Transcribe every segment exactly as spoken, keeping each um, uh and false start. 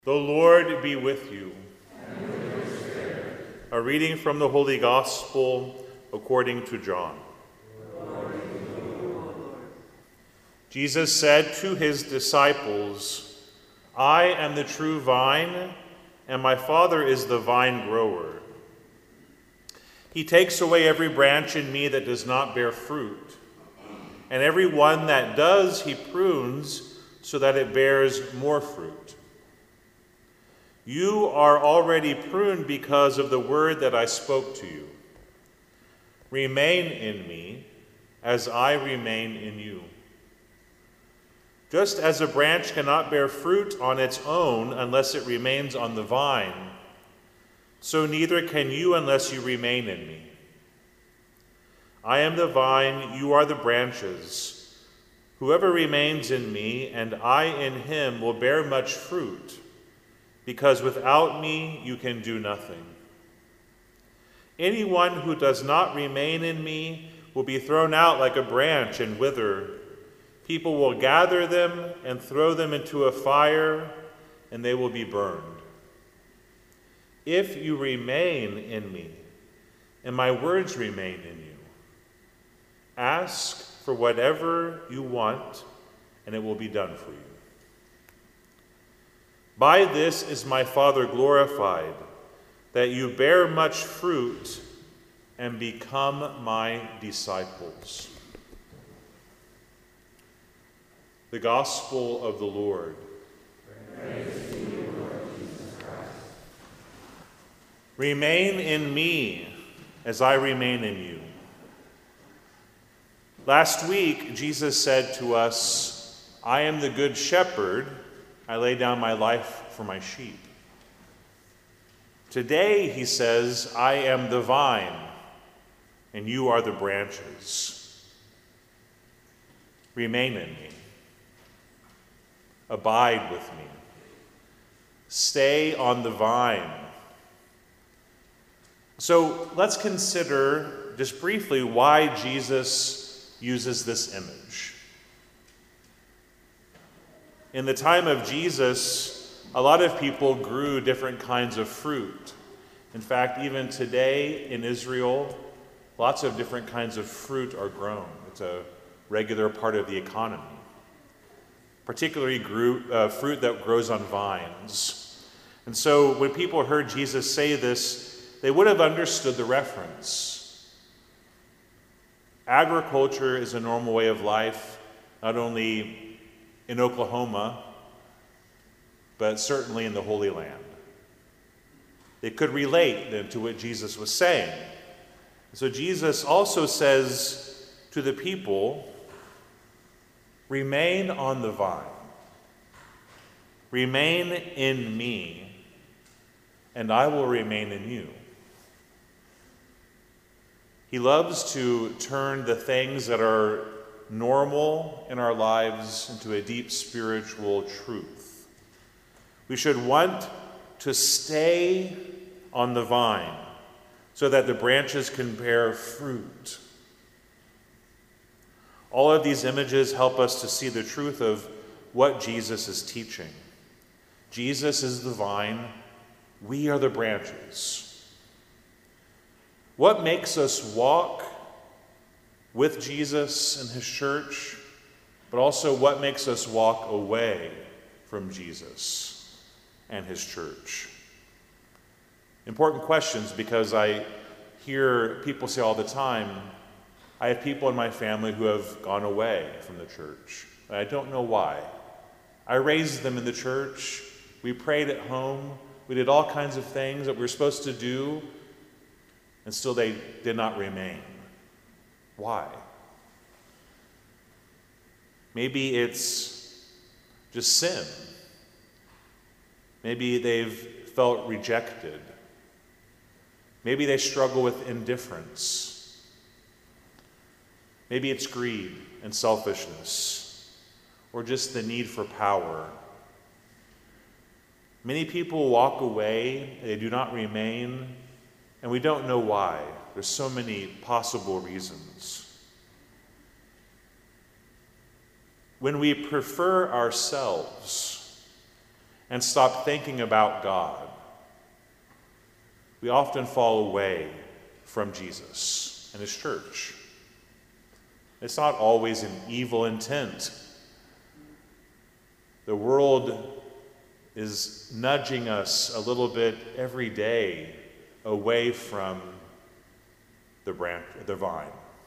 The Lord be with you. And with your spirit. A reading from the Holy Gospel according to John. Glory to you, O Lord. Jesus said to his disciples, I am the true vine, and my Father is the vine grower. He takes away every branch in me that does not bear fruit, and every one that does he prunes so that it bears more fruit. You are already pruned because of the word that I spoke to you. Remain in me as I remain in you. Just as a branch cannot bear fruit on its own unless it remains on the vine, so neither can you unless you remain in me. I am the vine, you are the branches. Whoever remains in me and I in him will bear much fruit, because without me you can do nothing. Anyone who does not remain in me will be thrown out like a branch and wither. People will gather them and throw them into a fire, and they will be burned. If you remain in me, and my words remain in you, ask for whatever you want, and it will be done for you. By this is my Father glorified, that you bear much fruit and become my disciples. The Gospel of the Lord. Praise to you, Lord Jesus Christ. Remain in me as I remain in you. Last week, Jesus said to us, I am the good shepherd. I lay down my life for my sheep. Today, he says, I am the vine, and you are the branches. Remain in me. Abide with me. Stay on the vine. So let's consider just briefly why Jesus uses this image. In the time of Jesus, a lot of people grew different kinds of fruit. In fact, even today in Israel, lots of different kinds of fruit are grown. It's a regular part of the economy. Particularly grew, uh, fruit that grows on vines. And so when people heard Jesus say this, they would have understood the reference. Agriculture is a normal way of life, not only in Oklahoma, but certainly in the Holy Land. They could relate then to what Jesus was saying. So Jesus also says to the people, remain on the vine. Remain in me, and I will remain in you. He loves to turn the things that are normal in our lives into a deep spiritual truth. We should want to stay on the vine so that the branches can bear fruit. All of these images help us to see the truth of what Jesus is teaching. Jesus is the vine, we are the branches. What makes us walk with Jesus and his church, but also what makes us walk away from Jesus and his church? Important questions, because I hear people say all the time, I have people in my family who have gone away from the church. And I don't know why. I raised them in the church. We prayed at home. We did all kinds of things that we were supposed to do, and still they did not remain. Why? Maybe it's just sin. Maybe they've felt rejected. Maybe they struggle with indifference. Maybe it's greed and selfishness, or just the need for power. Many people walk away, they do not remain, and we don't know why. There's so many possible reasons. When we prefer ourselves and stop thinking about God, we often fall away from Jesus and his church. It's not always an evil intent. The world is nudging us a little bit every day away from the branch, the vine.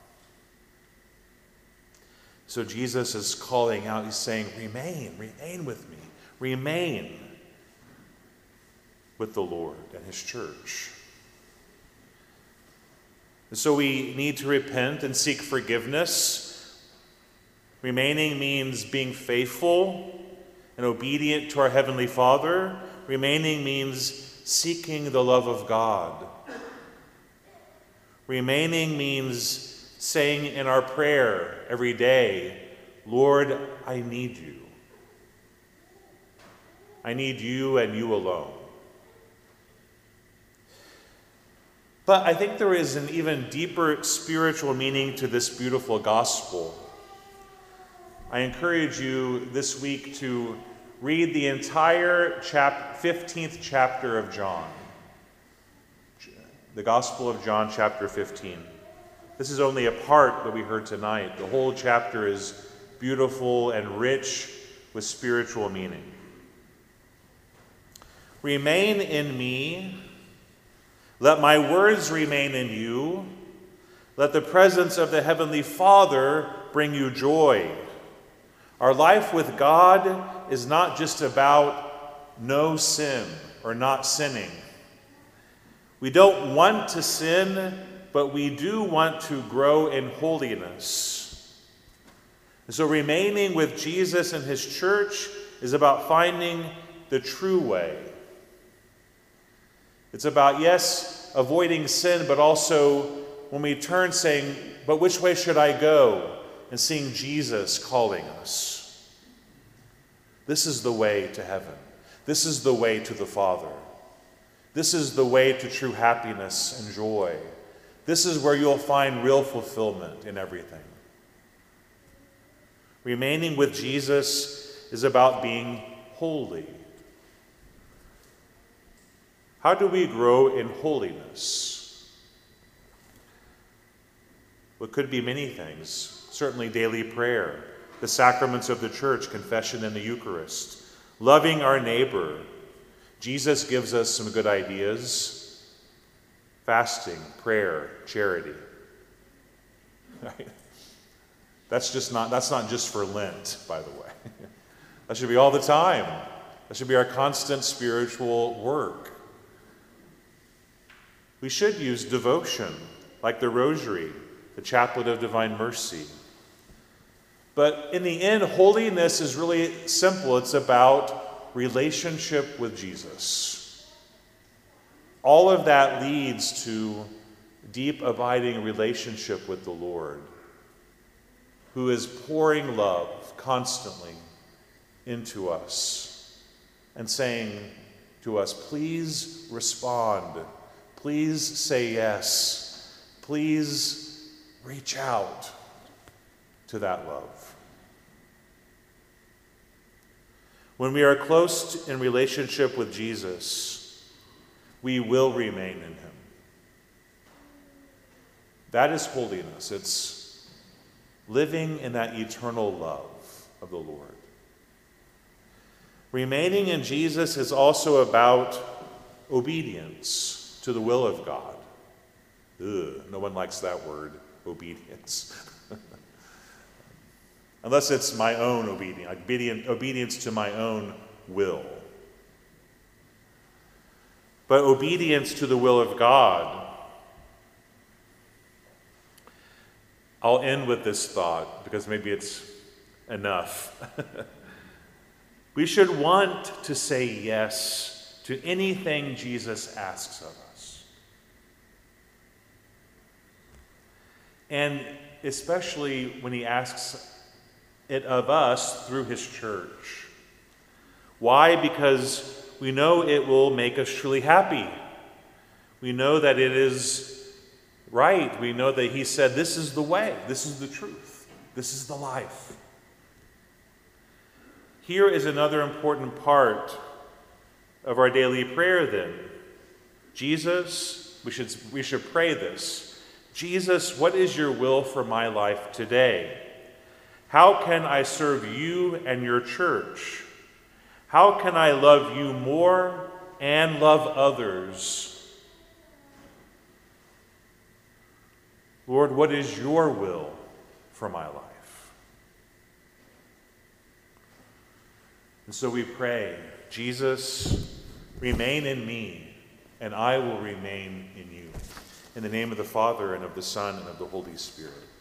So Jesus is calling out, he's saying, remain, remain with me, remain with the Lord and his church. And so we need to repent and seek forgiveness. Remaining means being faithful and obedient to our Heavenly Father. Remaining means seeking the love of God. Remaining means saying in our prayer every day, Lord, I need you. I need you and you alone. But I think there is an even deeper spiritual meaning to this beautiful gospel. I encourage you this week to read the entire chap- fifteenth chapter of John. The Gospel of John, chapter fifteen. This is only a part that we heard tonight. The whole chapter is beautiful and rich with spiritual meaning. Remain in me. Let my words remain in you. Let the presence of the Heavenly Father bring you joy. Our life with God is not just about no sin or not sinning. We don't want to sin, but we do want to grow in holiness. And so remaining with Jesus and his church is about finding the true way. It's about, yes, avoiding sin, but also when we turn saying, but which way should I go? And seeing Jesus calling us. This is the way to heaven. This is the way to the Father. This is the way to true happiness and joy. This is where you'll find real fulfillment in everything. Remaining with Jesus is about being holy. How do we grow in holiness? Well, it could be many things. Certainly daily prayer, the sacraments of the church, confession and the Eucharist, loving our neighbor. Jesus gives us some good ideas. Fasting, prayer, charity. Right? That's just not, that's not just for Lent, by the way. That should be all the time. That should be our constant spiritual work. We should use devotion, like the Rosary, the Chaplet of Divine Mercy. But in the end, holiness is really simple. It's about relationship with Jesus. All of that leads to deep, abiding relationship with the Lord, who is pouring love constantly into us and saying to us, please respond. Please say yes. Please reach out to that love. When we are close in relationship with Jesus, we will remain in him. That is holiness. It's living in that eternal love of the Lord. Remaining in Jesus is also about obedience to the will of God. Ugh, no one likes that word, obedience. Unless it's my own obedience, obedient, obedience to my own will. But obedience to the will of God. I'll end with this thought because maybe it's enough. We should want to say yes to anything Jesus asks of us. And especially when he asks it of us through his church. Why? Because we know it will make us truly happy. We know that it is right. We know that he said, this is the way, this is the truth, this is the life. Here is another important part of our daily prayer then. Jesus, we should, we should pray this. Jesus, what is your will for my life today? How can I serve you and your church? How can I love you more and love others? Lord, what is your will for my life? And so we pray, Jesus, remain in me, and I will remain in you. In the name of the Father, and of the Son, and of the Holy Spirit.